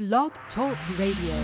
Blog Talk Radio.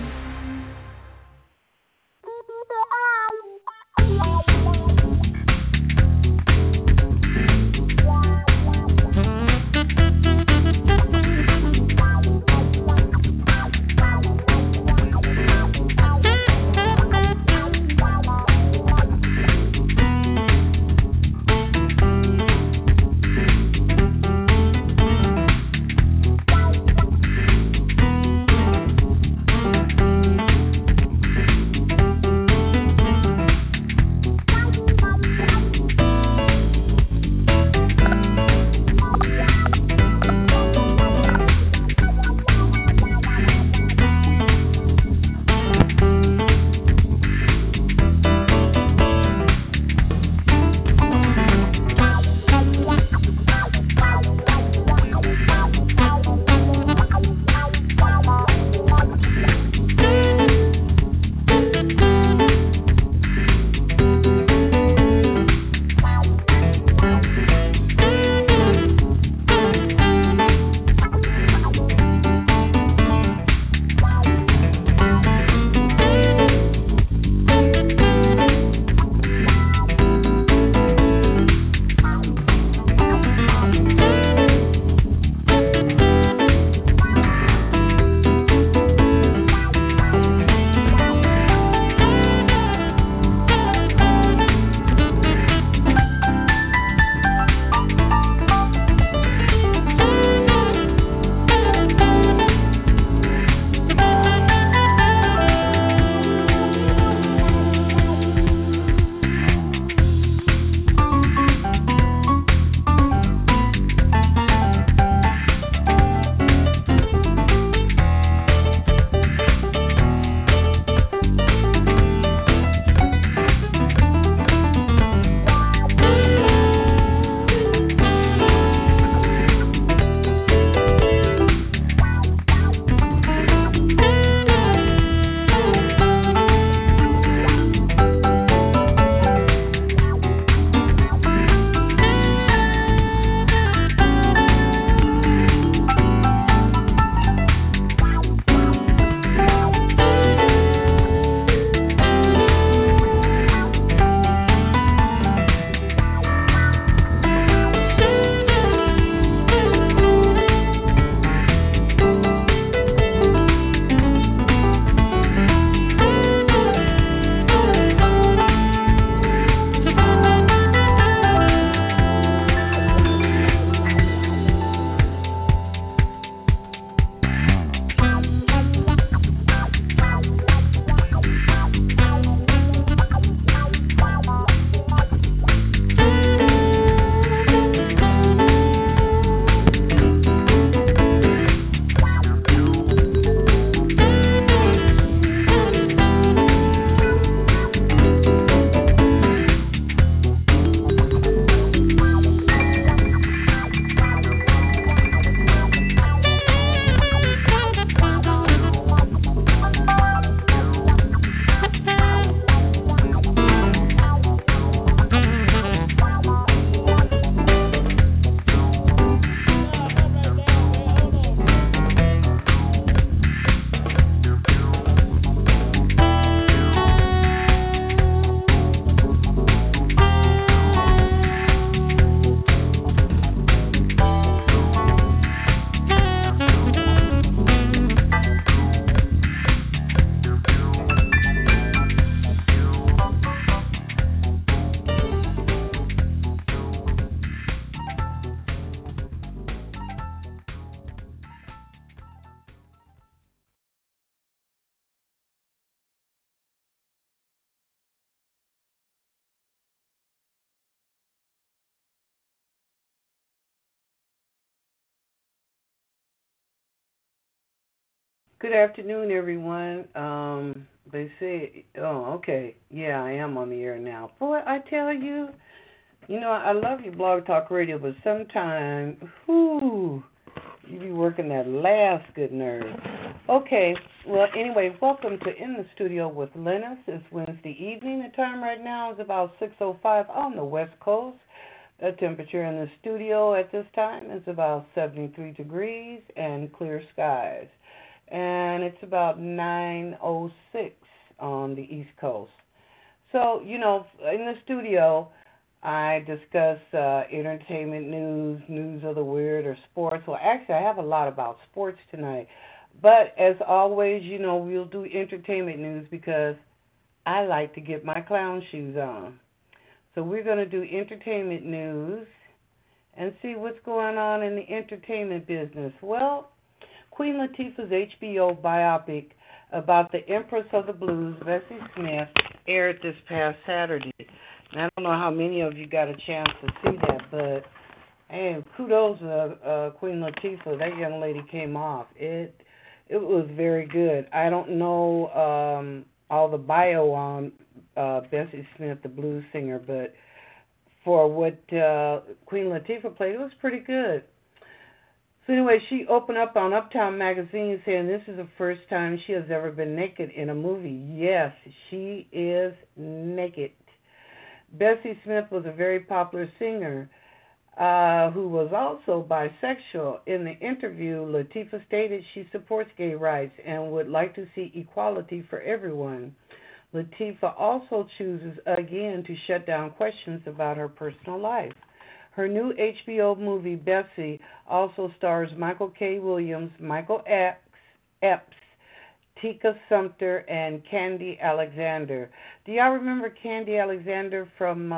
Good afternoon, everyone. They say, oh, okay, yeah, I am on the air now. Boy, I tell you, I love you, Blog Talk Radio, but sometimes, you be working that last good nerve. Okay, well, anyway, welcome to In the Studio with Lennis. It's Wednesday evening. The time right now is about 6:05 on the West Coast. The temperature in the studio at this time is about 73 degrees and clear skies. and it's about 9:06 on the East Coast. So, in the studio, I discuss entertainment news, news of the weird, or sports. Well, actually, I have a lot about sports tonight. But as always, we'll do entertainment news because I like to get my clown shoes on. So we're going to do entertainment news and see what's going on in the entertainment business. Well, Queen Latifah's HBO biopic about the Empress of the Blues, Bessie Smith, aired this past Saturday. And I don't know how many of you got a chance to see that, but hey, kudos to Queen Latifah. That young lady came off. It was very good. I don't know all the bio on Bessie Smith, the blues singer, but for what Queen Latifah played, it was pretty good. So anyway, she opened up on Uptown Magazine saying this is the first time she has ever been naked in a movie. Yes, she is naked. Bessie Smith was a very popular singer who was also bisexual. In the interview, Latifah stated she supports gay rights and would like to see equality for everyone. Latifah also chooses again to shut down questions about her personal life. Her new HBO movie, Bessie, also stars Michael K. Williams, Michael Epps, Tika Sumpter, and Candy Alexander. Do y'all remember Candy Alexander from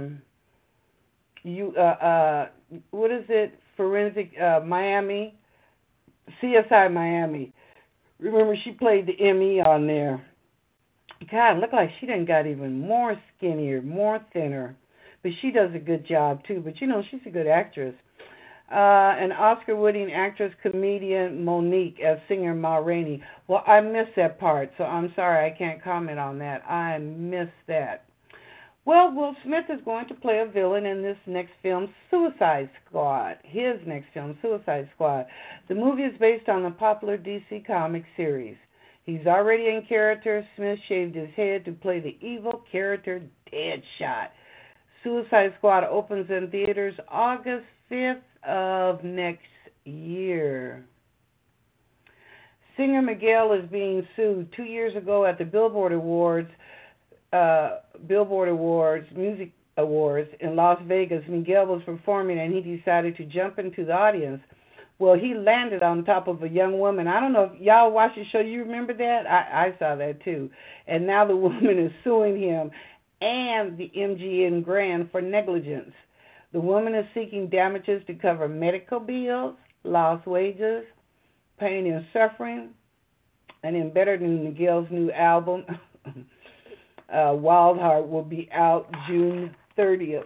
what is it? Forensic Miami, CSI Miami. Remember she played the ME on there. God, it looked like she done got even more skinnier, more thinner. But she does a good job, too. But, she's a good actress. An Oscar-winning actress, comedian Monique as singer Ma Rainey. Well, I missed that part, so I'm sorry I can't comment on that. I missed that. Well, Will Smith is going to play a villain in this next film, Suicide Squad. His next film, Suicide Squad. The movie is based on the popular DC Comics series. He's already in character. Smith shaved his head to play the evil character Deadshot. Suicide Squad opens in theaters August 5th of next year. Singer Miguel is being sued 2 years ago at the Billboard Awards, Music Awards in Las Vegas. Miguel was performing and he decided to jump into the audience. Well, he landed on top of a young woman. I don't know if y'all watched the show. You remember that? I saw that too. And now the woman is suing him and the MGM Grand for negligence. The woman is seeking damages to cover medical bills, lost wages, pain and suffering, and in better news, Miguel's new album, Wild Heart, will be out June 30th.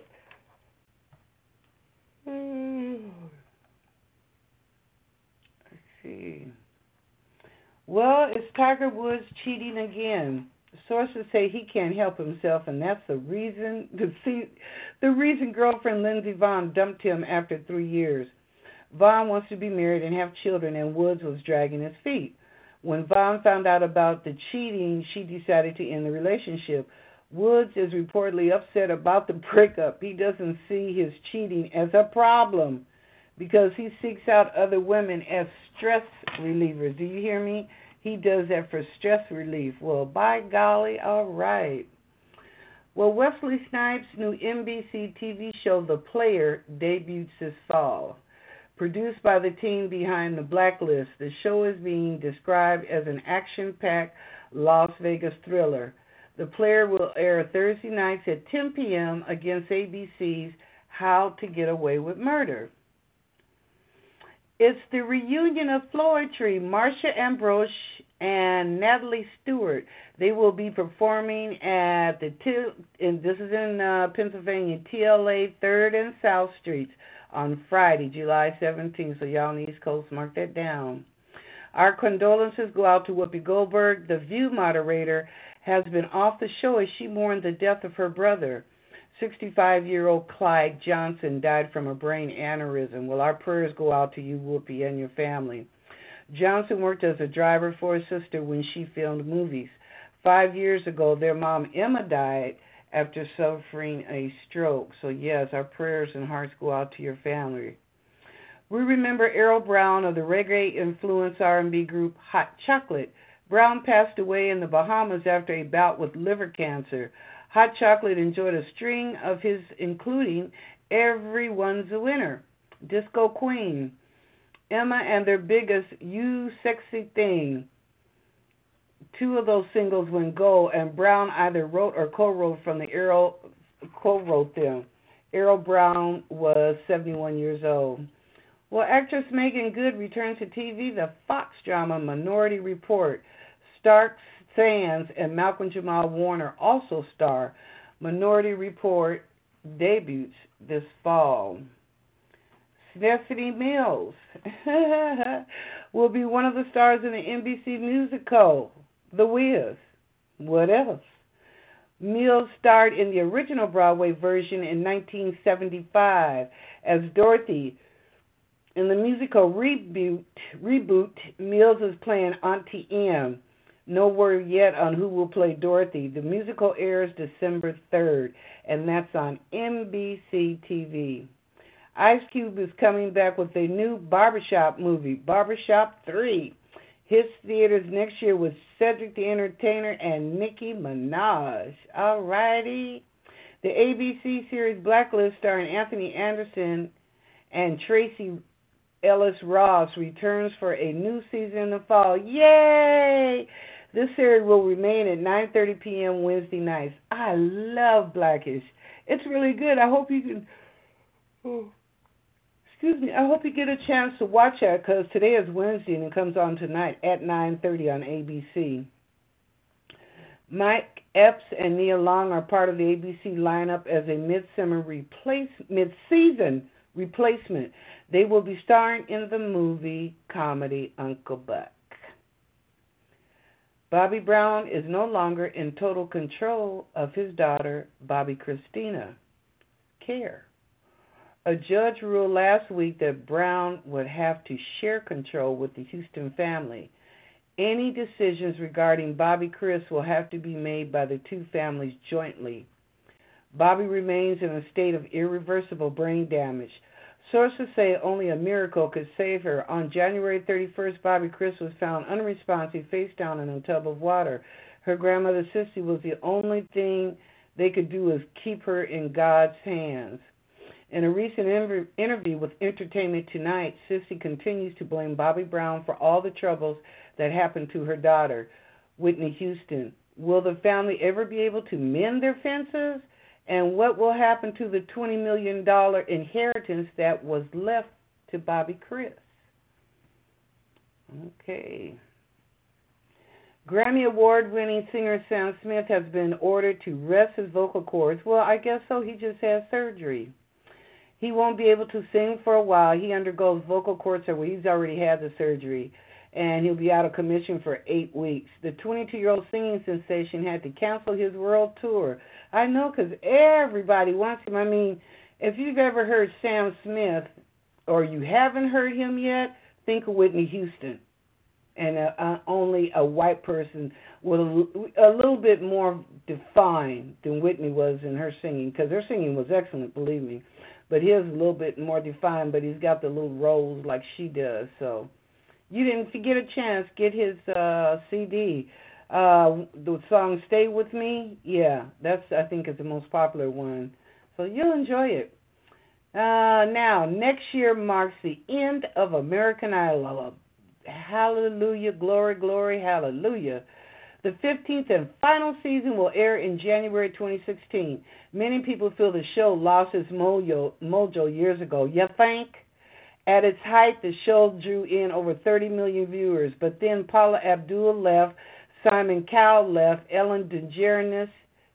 Let's see. Well, is Tiger Woods cheating again? Sources say he can't help himself, and that's the reason girlfriend Lindsey Vonn dumped him after 3 years. Vonn wants to be married and have children, and Woods was dragging his feet. When Vonn found out about the cheating, she decided to end the relationship. Woods is reportedly upset about the breakup. He doesn't see his cheating as a problem because he seeks out other women as stress relievers. Do you hear me? He does that for stress relief. Well, by golly, all right. Well, Wesley Snipes' new NBC TV show, The Player, debuts this fall. Produced by the team behind The Blacklist, the show is being described as an action-packed Las Vegas thriller. The Player will air Thursday nights at 10 p.m. against ABC's How to Get Away with Murder. It's the reunion of Floetry, Marsha Ambrose and Natalie Stewart. They will be performing at this is in Pennsylvania, TLA 3rd and South Streets on Friday, July 17th. So y'all on the East Coast, mark that down. Our condolences go out to Whoopi Goldberg. The View moderator has been off the show as she mourned the death of her brother. 65-year-old Clyde Johnson died from a brain aneurysm. Well, our prayers go out to you, Whoopi, and your family. Johnson worked as a driver for his sister when she filmed movies. 5 years ago, their mom, Emma, died after suffering a stroke. So, yes, our prayers and hearts go out to your family. We remember Errol Brown of the reggae-influenced R&B group Hot Chocolate. Brown passed away in the Bahamas after a bout with liver cancer. Hot Chocolate enjoyed a string of hits, including Everyone's a Winner, Disco Queen, Emma and Their Biggest, You Sexy Thing. Two of those singles went gold, and Brown either wrote or co-wrote them. Errol Brown was 71 years old. Well, actress Megan Good returns to TV. The Fox drama Minority Report. Stark Sands and Malcolm Jamal Warner also star. Minority Report debuts this fall. Stephanie Mills will be one of the stars in the NBC musical The Wiz. What else? Mills starred in the original Broadway version in 1975 as Dorothy. In the musical reboot, Mills is playing Auntie M. No word yet on who will play Dorothy. The musical airs December 3rd, and that's on NBC TV. Ice Cube is coming back with a new Barbershop movie, Barbershop 3. Hits theaters next year with Cedric the Entertainer and Nicki Minaj. All righty. The ABC series Blacklist, starring Anthony Anderson and Tracy Ellis Ross, returns for a new season in the fall. Yay! This series will remain at 9:30 p.m. Wednesday nights. I love Blackish. It's really good. I hope you can... I hope you get a chance to watch that, because today is Wednesday and it comes on tonight at 9:30 on ABC. Mike Epps and Nia Long are part of the ABC lineup as a mid-season replacement. They will be starring in the movie comedy Uncle Buck. Bobby Brown is no longer in total control of his daughter, Bobby Christina Care. A judge ruled last week that Brown would have to share control with the Houston family. Any decisions regarding Bobby Chris will have to be made by the two families jointly. Bobby remains in a state of irreversible brain damage. Sources say only a miracle could save her. On January 31st, Bobby Chris was found unresponsive, face down in a tub of water. Her grandmother, Sissy, was the only thing they could do is keep her in God's hands. In a recent interview with Entertainment Tonight, Sissy continues to blame Bobby Brown for all the troubles that happened to her daughter, Whitney Houston. Will the family ever be able to mend their fences? And what will happen to the $20 million inheritance that was left to Bobby Chris? Okay. Grammy Award-winning singer Sam Smith has been ordered to rest his vocal cords. Well, I guess so. He just had surgery. He won't be able to sing for a while. He undergoes vocal cord surgery. He's already had the surgery, and he'll be out of commission for 8 weeks. The 22-year-old singing sensation had to cancel his world tour. I know, because everybody wants him. I mean, if you've ever heard Sam Smith or you haven't heard him yet, think of Whitney Houston. And only a white person with a little bit more defined than Whitney was in her singing, because her singing was excellent, believe me. But his a little bit more defined, but he's got the little rolls like she does. So you didn't get a chance, get his CD. The song Stay With Me, yeah, that's, I think, is the most popular one. So you'll enjoy it. Now, next year marks the end of American Idol. Hallelujah, glory, glory, hallelujah. The 15th and final season will air in January 2016. Many people feel the show lost its mojo years ago. You think? At its height, the show drew in over 30 million viewers, but then Paula Abdul left, Simon Cowell left, Ellen DeGeneres,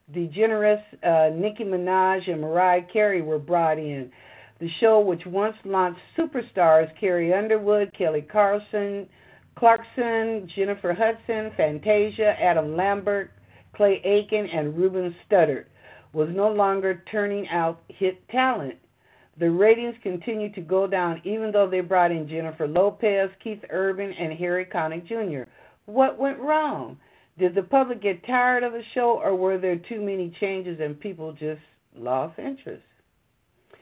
Nicki Minaj, and Mariah Carey were brought in. The show, which once launched superstars Carrie Underwood, Kelly Clarkson, Jennifer Hudson, Fantasia, Adam Lambert, Clay Aiken, and Ruben Studdard, was no longer turning out hit talent. The ratings continued to go down even though they brought in Jennifer Lopez, Keith Urban, and Harry Connick Jr. What went wrong? Did the public get tired of the show, or were there too many changes and people just lost interest?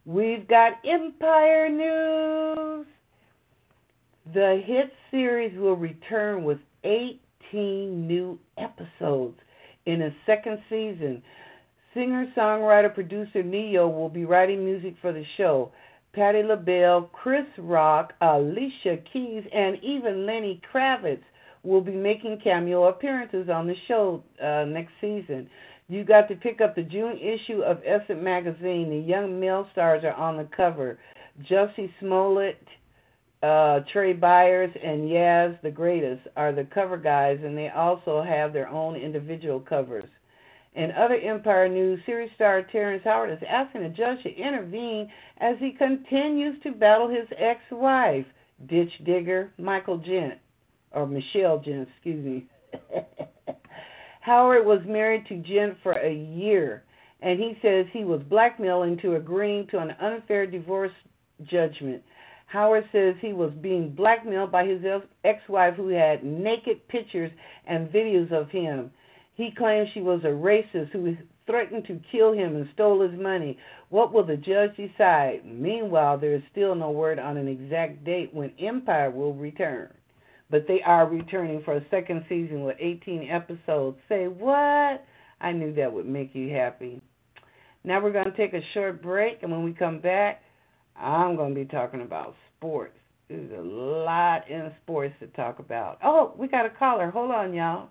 We've got Empire news. The hit series will return with 18 new episodes in a second season. Singer, songwriter, producer Ne-Yo will be writing music for the show. Patti LaBelle, Chris Rock, Alicia Keys, and even Lenny Kravitz will be making cameo appearances on the show next season. You got to pick up the June issue of Essence magazine. The young male stars are on the cover. Jussie Smollett, Trey Byers, and Yaz the Greatest are the cover guys, and they also have their own individual covers. In other Empire news, series star Terrence Howard is asking a judge to intervene as he continues to battle his ex-wife, ditch digger Michelle Gent, excuse me. Howard was married to Gent for a year, and he says he was blackmailed into agreeing to an unfair divorce judgment. Howard says he was being blackmailed by his ex-wife who had naked pictures and videos of him. He claims she was a racist who threatened to kill him and stole his money. What will the judge decide? Meanwhile, there is still no word on an exact date when Empire will return. But they are returning for a second season with 18 episodes. Say what? I knew that would make you happy. Now we're going to take a short break, and when we come back, I'm going to be talking about sports. There's a lot in sports to talk about. Oh, we got a caller. Hold on, y'all.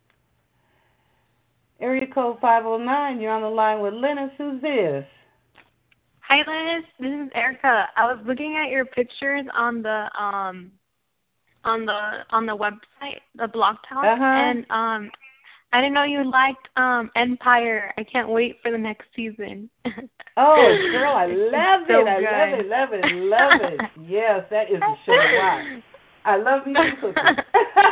Area code 509, you're on the line with Lennis. Who's this? Hi, Lennis. This is Erica. I was looking at your pictures on the website, the Blog Talk, and I didn't know you liked Empire. I can't wait for the next season. Oh, girl, I love it. I love it. Yes, that is a show to watch. I love you too, Cookie.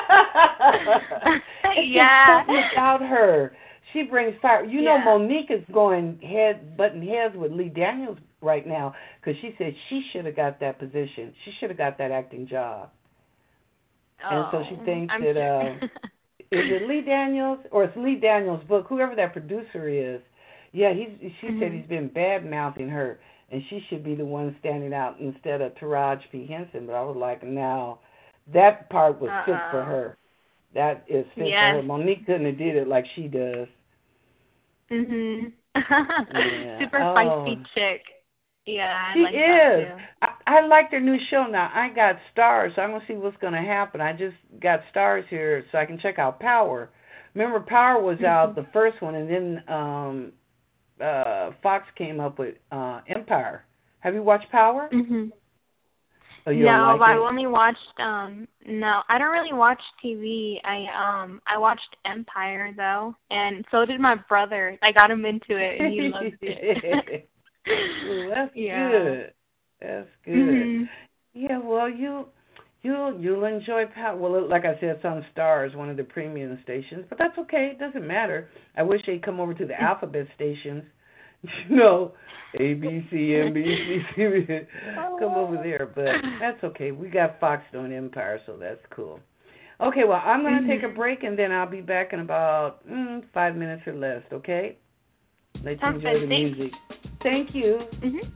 Yeah. It's something about her. She brings fire. You know, Monique is butting heads with Lee Daniels right now because she said she should have got that position. She should have got that acting job. And so she thinks is it Lee Daniels or it's Lee Daniels' book? Whoever that producer is, she said he's been bad mouthing her, and she should be the one standing out instead of Taraji P. Henson. But I was like, no, that part was fit for her. That is fit for her. Monique couldn't have did it like she does. Super feisty chick. Yeah, she is. I like their new show now. I got Stars, so I'm going to see what's going to happen. I just got Stars here so I can check out Power. Remember, Power was out, the first one, and then Fox came up with Empire. Have you watched Power? Mm-hmm. Oh, you don't like but it? I only watched, no, I don't really watch TV. I watched Empire, though, and so did my brother. I got him into it, and he loved it. Well, that's good. That's good. Mm-hmm. Yeah, well, you'll enjoy Power. Well, like I said, it's on Stars, one of the premium stations, but that's okay. It doesn't matter. I wish they'd come over to the alphabet stations. You know, ABC, NBC, CBS. Come over there, but that's okay. We got Fox doing Empire, so that's cool. Okay, well, I'm going to take a break, and then I'll be back in about 5 minutes or less, okay? Let you enjoy the music. Thank you. Mm-hmm.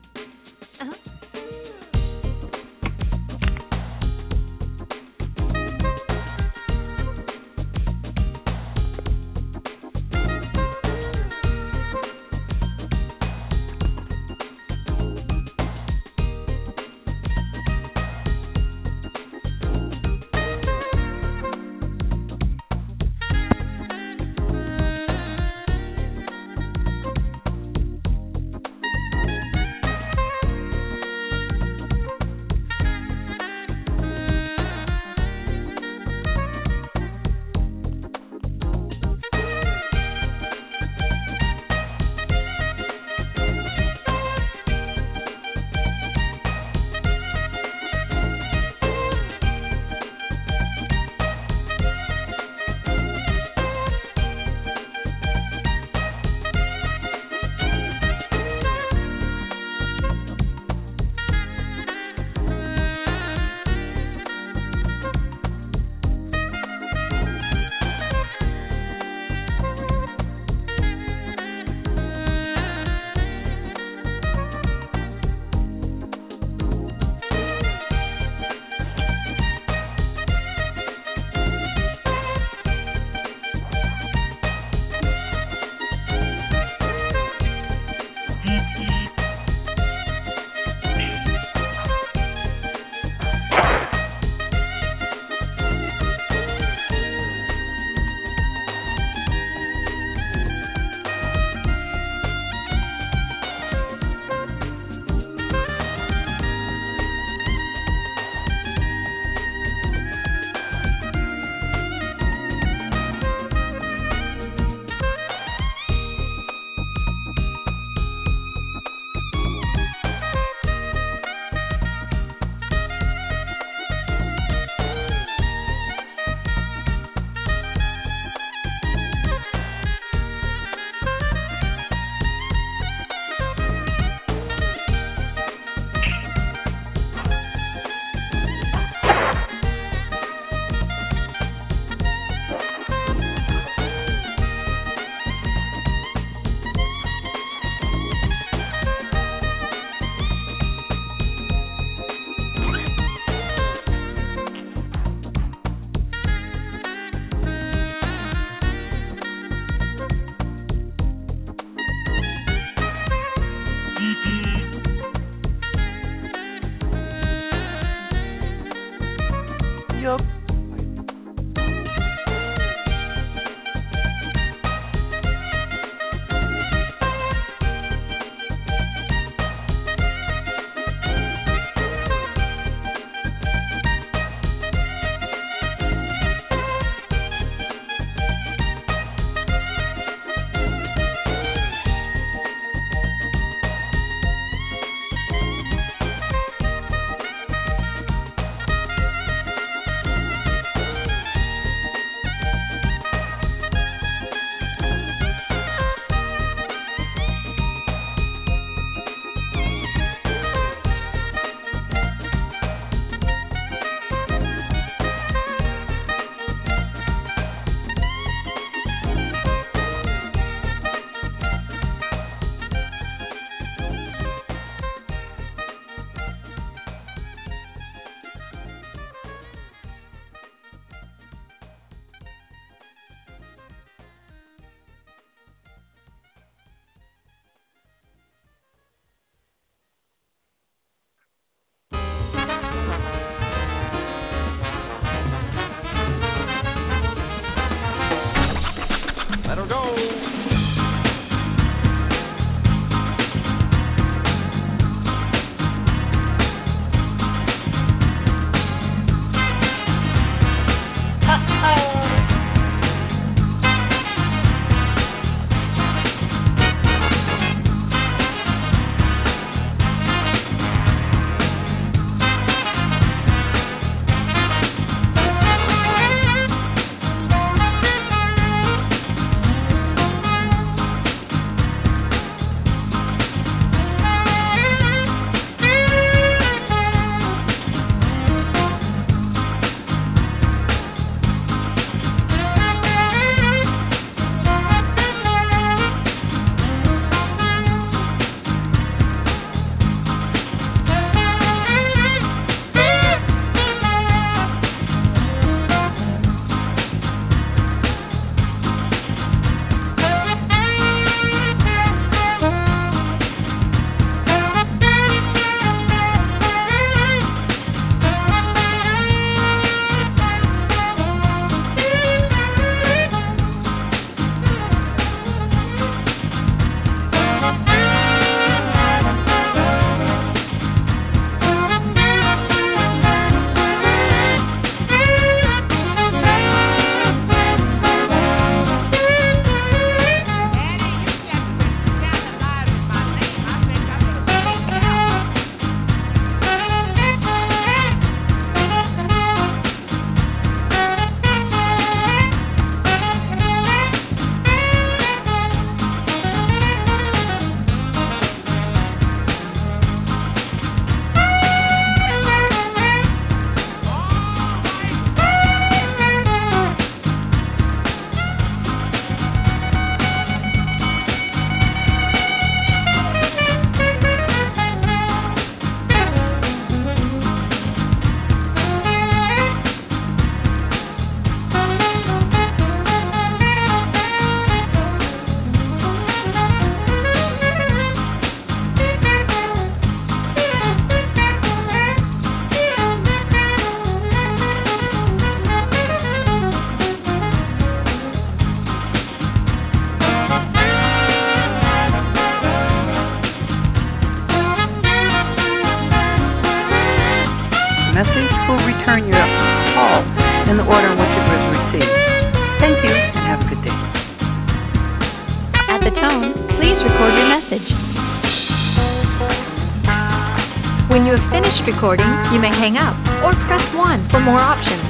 When you have finished recording, you may hang up or press 1 for more options.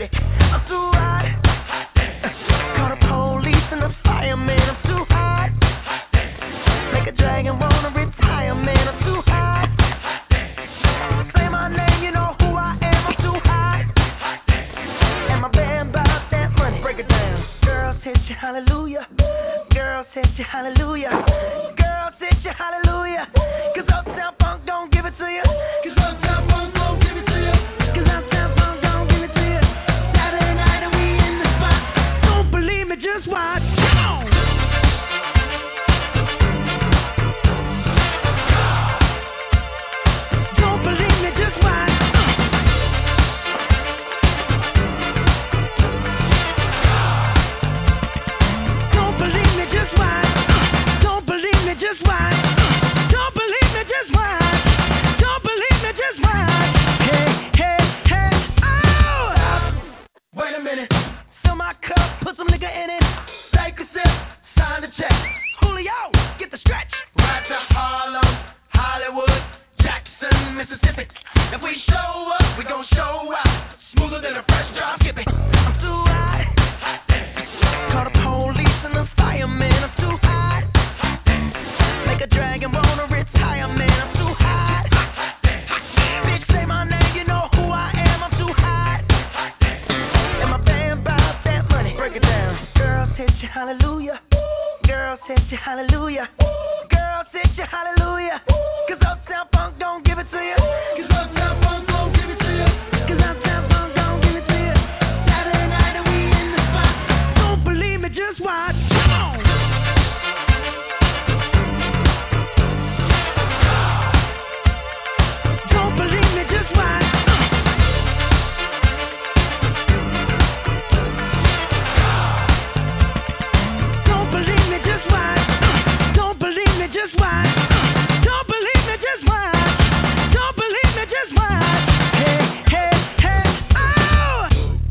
baby. I'm too hot. Call the police and the fireman. I'm too hot. Make a dragon wanna retire, man. I'm too hot. Say my name, you know who I am. I'm too hot. And my band about that money. Break it down. Girls hit you, hallelujah. Girls hit you, hallelujah. Girls hit you, hallelujah. 'Cause Uptown Funk don't give it to you. 'Cause Uptown Funk don't give it to you. 'Cause Uptown Funk don't give it to you. Saturday night and we in the spot. Don't believe me, just watch. Come on. Don't believe me, just watch. Don't believe me, just watch. Don't believe me, just watch. Don't believe me, just watch. Don't believe me, just watch. Hey, hey, hey, oh! Wait a minute. Fill my cup, put some nigga in it. Take a sip, sign the check. Julio, get the stretch. Right to Harlem, Hollywood, Jackson, Mississippi. If we show up, we gon' show out. Smoother than a fresh drop skipping. I'm too hot. Call the police and the fireman. I'm too hot. Make a dragon wanna retire, man. I'm too hot. Bitch, say my name, you know who I am. I'm too hot. And my band bout that money. Break it down. Girls hit you, hallelujah. Girls hit you, hallelujah. Girls hit you, hallelujah. 'Cause Uptown Funk don't give it to you. 'Cause Uptown Funk don't give it to you. 'Cause Uptown Funk don't give it to you. Saturday night and we in the spot. Don't believe me, just watch. Come on. Don't believe me, just watch. Don't believe me, just watch. Don't believe me, just watch. Don't believe me, just watch. Don't believe me, just watch. Hey, hey, hey, oh!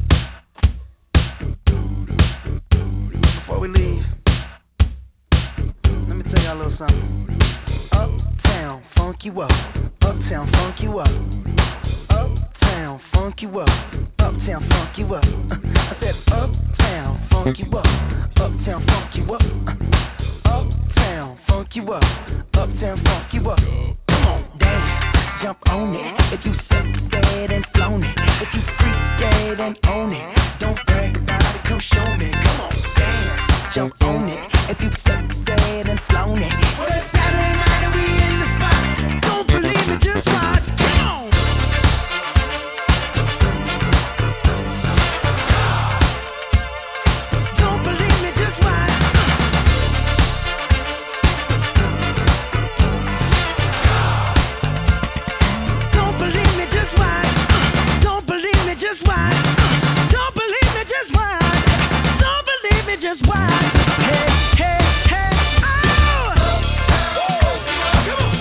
Before we leave, let me tell y'all a little something. Uptown, funk you up. Uptown, funk you up. Uptown, funk you up. Uptown, funk you up. I said uptown, funk you up. Uptown, funk you up. Uptown, funk you up. Uptown, funk you up. Come on, dance, jump on it. If you suck dead and flown it. If you freak dead and own it. Don't brag about it, come show me. Come on, dance, jump on it. If you suck dead and flown it. Well, it's Saturday night and we in the spot. Don't believe it, just watch. Come on. Don't believe me, just watch. Don't believe me, just watch. Don't believe me, just watch. Don't believe me, just watch. Don't believe me, just watch. Hey, hey, hey, oh! Come on,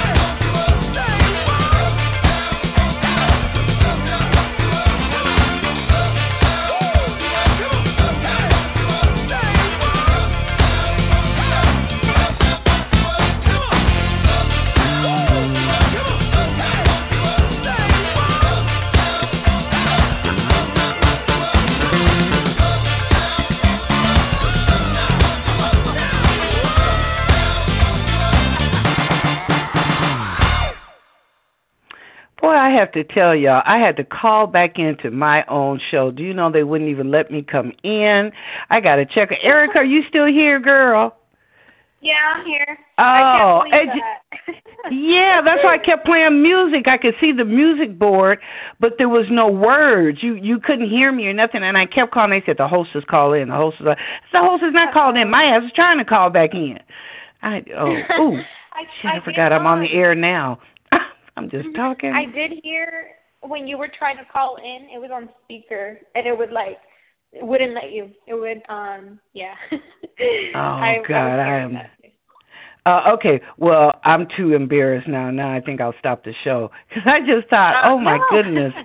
Boy, I have to tell y'all, I had to call back into my own show. Do you know they wouldn't even let me come in? I got to check. Erica, are you still here, girl? Yeah, I'm here. Oh, I can't believe that. yeah, that's why I kept playing music. I could see the music board, but there was no words. You couldn't hear me or nothing, and I kept calling. They said the host is calling in. The host is not called in. My ass is trying to call back in. I forgot I'm on the air now. I'm just talking. I did hear when you were trying to call in, it was on speaker, and it wouldn't let you. It would, yeah. Oh, God, I am. Okay, well, I'm too embarrassed now. Now I think I'll stop the show. Because I just thought, oh, my goodness.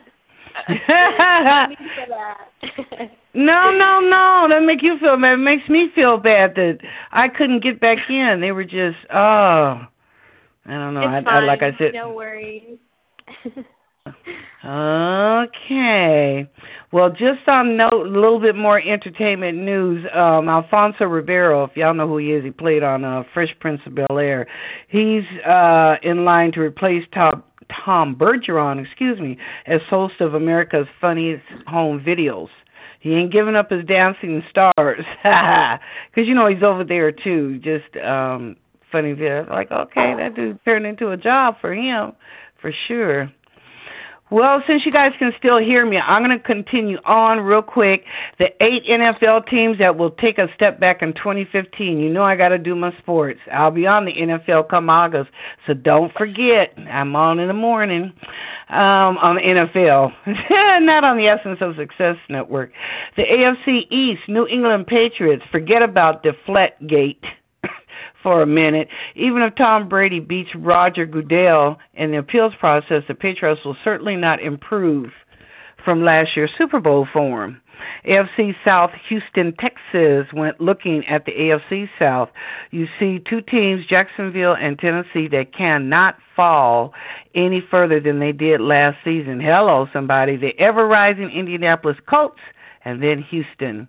No. That make you feel bad. It makes me feel bad that I couldn't get back in. They were just, I don't know. It's fine. Like I said, no worries. Okay. Well, just on note, a little bit more entertainment news. Alfonso Ribeiro, if y'all know who he is, he played on Fresh Prince of Bel-Air. He's in line to replace Tom Bergeron, as host of America's Funniest Home Videos. He ain't giving up his dancing stars, because he's over there too. Just funny videos. Like, okay, that dude turned into a job for him, for sure. Well, since you guys can still hear me, I'm going to continue on real quick. The 8 NFL teams that will take a step back in 2015. I got to do my sports. I'll be on the NFL come August, so don't forget. I'm on in the morning on the NFL, not on the Essence of Success Network. The AFC East, New England Patriots, forget about Deflategate for a minute. Even if Tom Brady beats Roger Goodell in the appeals process, the Patriots will certainly not improve from last year's Super Bowl form. AFC South, Houston, Texas, went looking at the AFC South. You see two teams, Jacksonville and Tennessee, that cannot fall any further than they did last season. Hello, somebody. The ever-rising Indianapolis Colts, and then Houston.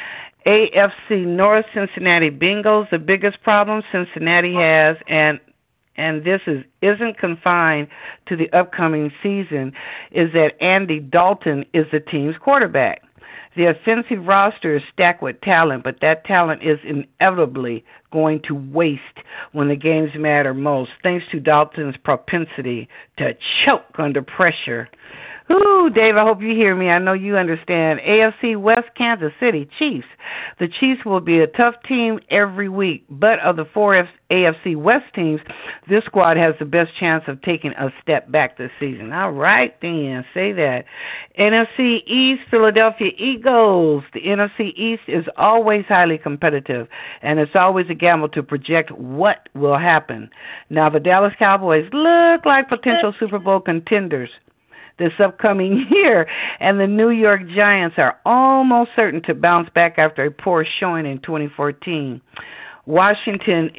AFC North, Cincinnati Bengals. The biggest problem Cincinnati has, and this isn't confined to the upcoming season, is that Andy Dalton is the team's quarterback. The offensive roster is stacked with talent, but that talent is inevitably going to waste when the games matter most, thanks to Dalton's propensity to choke under pressure. Ooh, Dave, I hope you hear me. I know you understand. AFC West, Kansas City Chiefs. The Chiefs will be a tough team every week, but of the four AFC West teams, this squad has the best chance of taking a step back this season. All right, then, say that. NFC East, Philadelphia Eagles. The NFC East is always highly competitive, and it's always a gamble to project what will happen. Now, the Dallas Cowboys look like potential Super Bowl contenders this upcoming year, and the New York Giants are almost certain to bounce back after a poor showing in 2014. Washington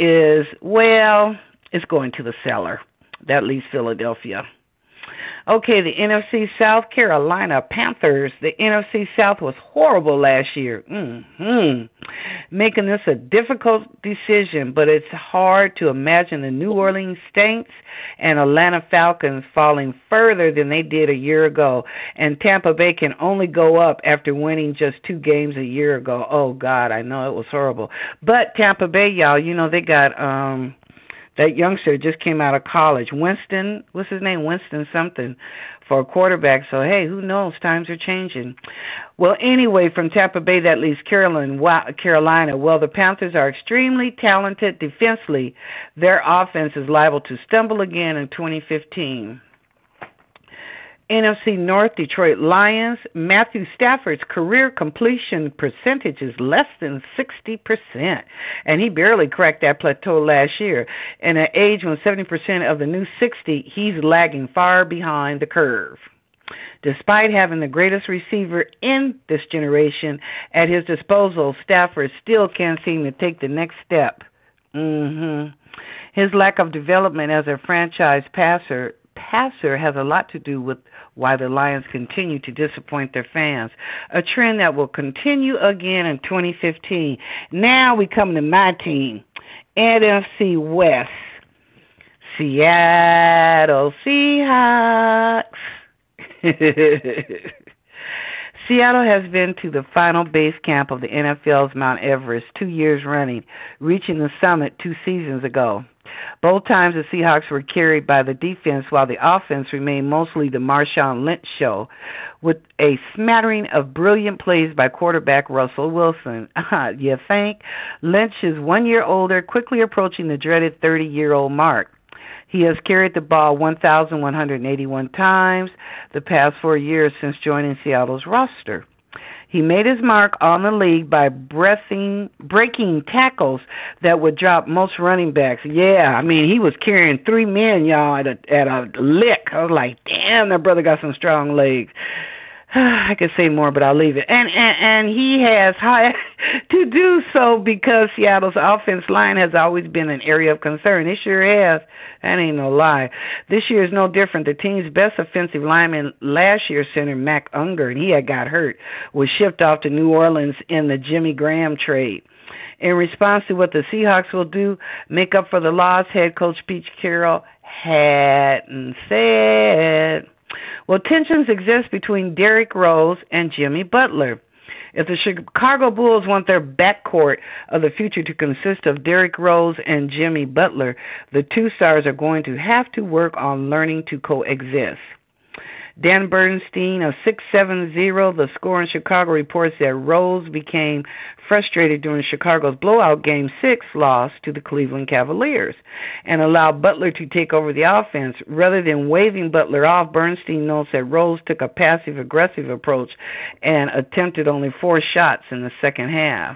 is going to the cellar. That leaves Philadelphia. Okay, the NFC South, Carolina Panthers. The NFC South was horrible last year. Making this a difficult decision, but it's hard to imagine the New Orleans Saints and Atlanta Falcons falling further than they did a year ago. And Tampa Bay can only go up after winning just 2 games a year ago. Oh, God, I know it was horrible. But Tampa Bay, y'all, they got that youngster just came out of college. Winston, what's his name? Winston something for a quarterback. So, hey, who knows? Times are changing. Well, anyway, from Tampa Bay, that leaves Carolina. Well, the Panthers are extremely talented defensively. Their offense is liable to stumble again in 2015. NFC North, Detroit Lions. Matthew Stafford's career completion percentage is less than 60%, and he barely cracked that plateau last year. In an age when 70% of the new 60, he's lagging far behind the curve. Despite having the greatest receiver in this generation at his disposal, Stafford still can't seem to take the next step. His lack of development as a franchise passer has a lot to do with why the Lions continue to disappoint their fans, a trend that will continue again in 2015. Now we come to my team, NFC West, Seattle Seahawks. Seattle has been to the final base camp of the NFL's Mount Everest 2 years running, reaching the summit 2 seasons ago. Both times the Seahawks were carried by the defense while the offense remained mostly the Marshawn Lynch show, with a smattering of brilliant plays by quarterback Russell Wilson. You think? Lynch is 1 year older, quickly approaching the dreaded 30-year-old mark. He has carried the ball 1,181 times the past 4 years since joining Seattle's roster. He made his mark on the league by breaking tackles that would drop most running backs. Yeah, I mean, he was carrying 3 men, y'all, at a lick. I was like, damn, that brother got some strong legs. I could say more, but I'll leave it. And he has high to do so because Seattle's offense line has always been an area of concern. It sure has. That ain't no lie. This year is no different. The team's best offensive lineman last year, center Mac Unger, and he had got hurt, was shipped off to New Orleans in the Jimmy Graham trade. In response to what the Seahawks will do, make up for the loss, head coach Pete Carroll hadn't said. Well, tensions exist between Derrick Rose and Jimmy Butler. If the Chicago Bulls want their backcourt of the future to consist of Derrick Rose and Jimmy Butler, the two stars are going to have to work on learning to coexist. Dan Bernstein of 670, The Score in Chicago, reports that Rose became frustrated during Chicago's blowout Game 6 loss to the Cleveland Cavaliers and allowed Butler to take over the offense. Rather than waving Butler off, Bernstein notes that Rose took a passive-aggressive approach and attempted only 4 shots in the second half.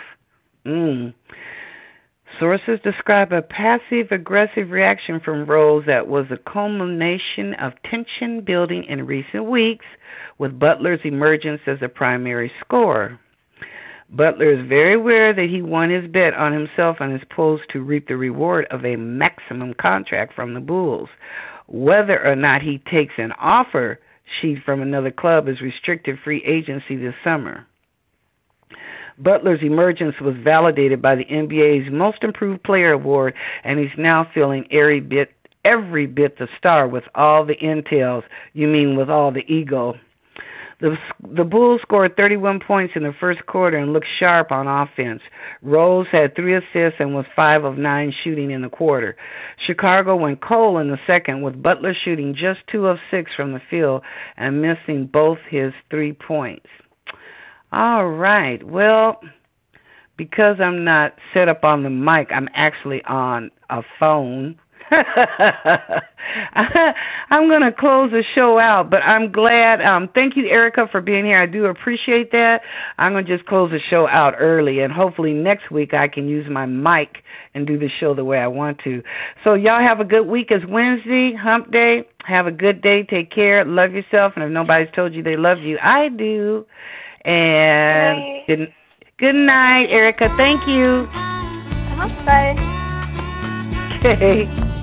Sources describe a passive-aggressive reaction from Rose that was a culmination of tension building in recent weeks, with Butler's emergence as a primary scorer. Butler is very aware that he won his bet on himself and is poised to reap the reward of a maximum contract from the Bulls. Whether or not he takes an offer sheet from another club is restricted free agency this summer. Butler's emergence was validated by the NBA's Most Improved Player award, and he's now feeling every bit the star with all the intel. You mean with all the ego. The Bulls scored 31 points in the first quarter and looked sharp on offense. Rose had 3 assists and was 5 of 9 shooting in the quarter. Chicago went cold in the second, with Butler shooting just 2 of 6 from the field and missing both his 3 points. All right. Well, because I'm not set up on the mic, I'm actually on a phone. I'm going to close the show out, but I'm glad. Thank you, Erica, for being here. I do appreciate that. I'm going to just close the show out early, and hopefully next week I can use my mic and do the show the way I want to. So y'all have a good week. It's Wednesday, hump day. Have a good day. Take care. Love yourself. And if nobody's told you they love you, I do. And good night, Erica. Thank you. Bye. Okay.